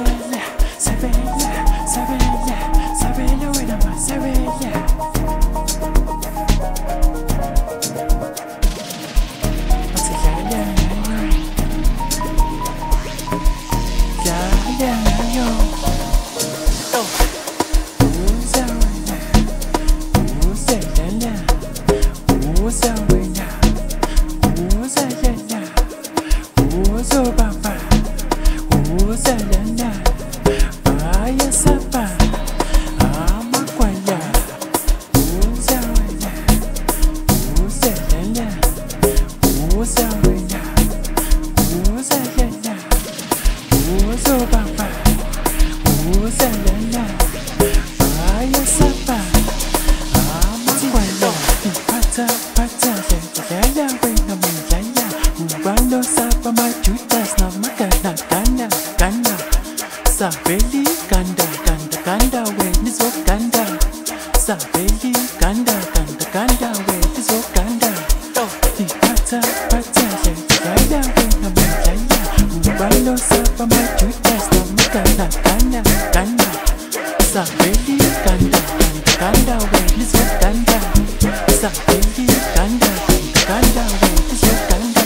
Sabeli ganda ganda ganda we nizo ganda. Sabeli ganda ganda ganda we nizo ganda. Di pata pata ya we na mjaya. Ubalo sapa majutas na magana ganda ganda. Sabeli ganda ganda ganda we nizo ganda. Sabeli ganda ganda ganda we nizo ganda.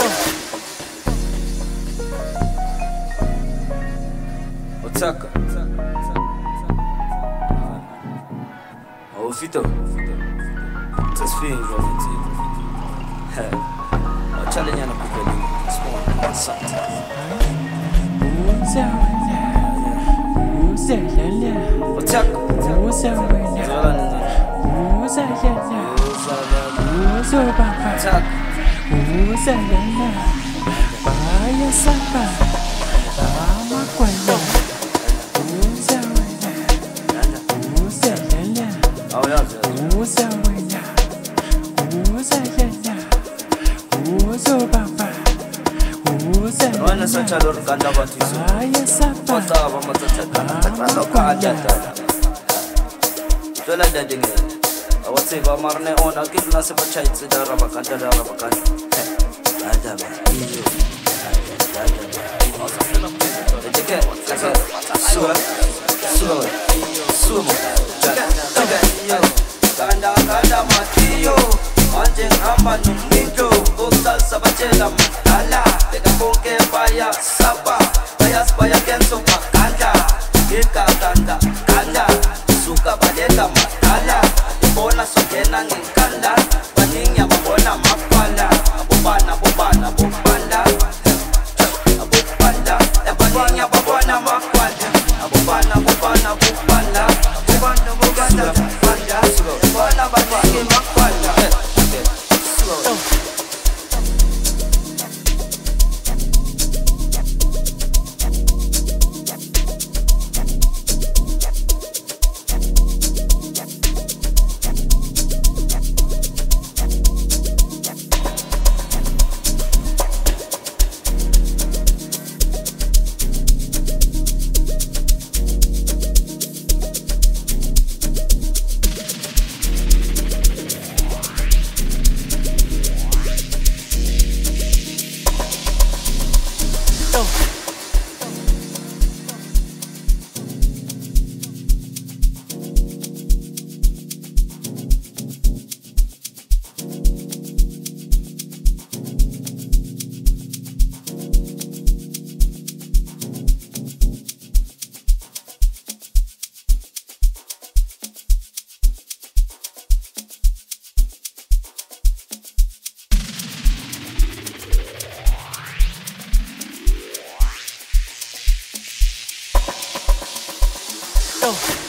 Otaka Oh Fito Tasfiri Romanti Challenge na kupeli Small Sat Otaka Wana sacha lor ganda batizo Kota wa matatata Takrando ka ajata Zola dadinge Awatse ba marne ona Kibna se bachai tsida rabakanta Adaba iyo Ejeke Suwa Sumo Ganda matiyo Manjeng hamba numijo Bukta sabachela matala Teka ponke baya saba Bayas baya kenso makanda Ika kanda Suka badeka matala Ibona sokena ngikanda Baninya babona mapala Bubana Baninya babona mapala Bubana Bubana baninya mapala Oh